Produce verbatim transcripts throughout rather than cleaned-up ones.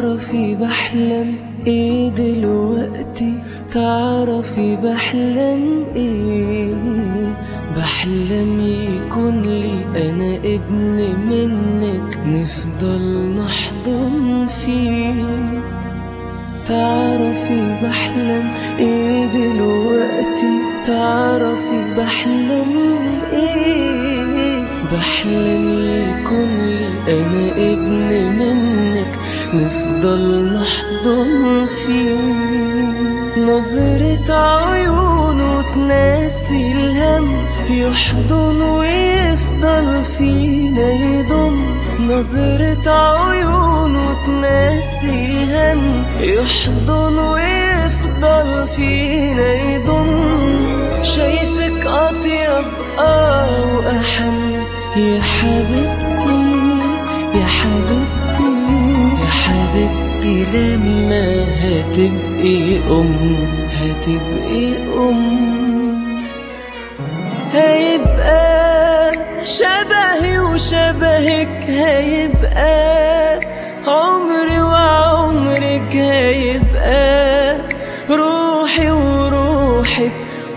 تعرفي بحلم ايه دلوقتي؟ تعرفي بحلم ايه؟ بحلم يكون لي انا ابن منك، نفضل نحضن فيه. تعرفي بحلم ايه دلوقتي؟ تعرفي بحلم ايه؟ بحلم يكون لي انا ابن منك، نفضل نحضن فيه. نظرة عيونه تناسي الهم، يحضن ويفضل فينا يضم. نظرة عيونه تناسي الهم، يحضن ويفضل فينا يضم. شايفك أطيب آه وأحن يا حبيبتي، يا حبيبتي، يا حبيبتي. لما هتبقي أم، هتبقي أم، هيبقى شبهي وشبهك، هيبقى عمري وعمرك، هيبقى روحي وروحك،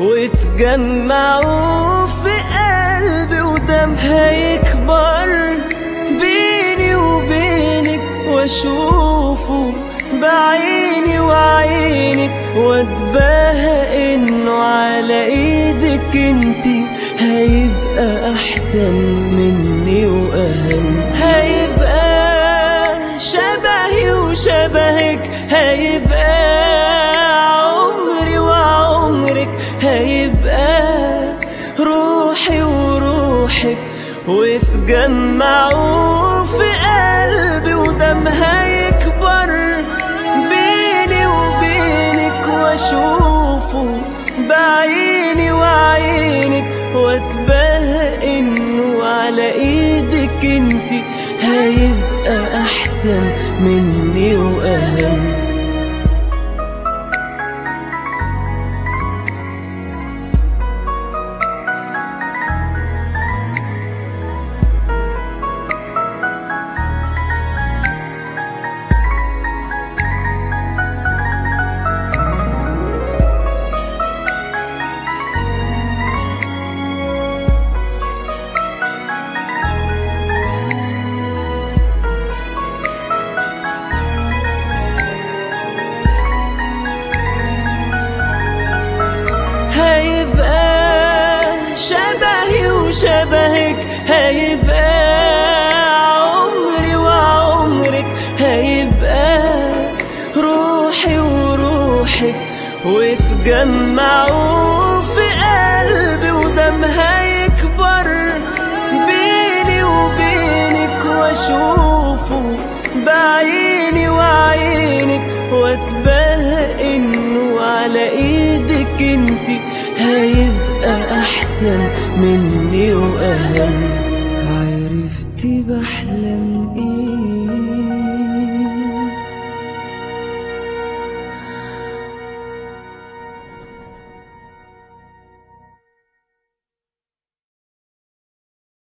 وتجمعوا في قلبي ودم. هيكبر بيني وبينك واشوفه بعيني وعينك، واتباهى انه على ايدك انتي. هيبقى احسن مني واهم، هيبقى شبهي وشبهك، هيبقى عمري وعمرك، هيبقى روحي وروحك، وتجمعوا في قلبي ودم. هيكبر بيني وبينك واشوفه بعيني وعينك، واتباهى انه على ايدك انتي. هيبقى احسن مني واهم. شبهي وشبهك، هيبقى عمري وعمرك، هيبقى روحي وروحك، وتجمعوا في قلبي ودم. هيكبر بيني وبينك واشوفه بعيني وعينك، واتباهى انه على ايدك انتي. هيبقى احسن مني واهم.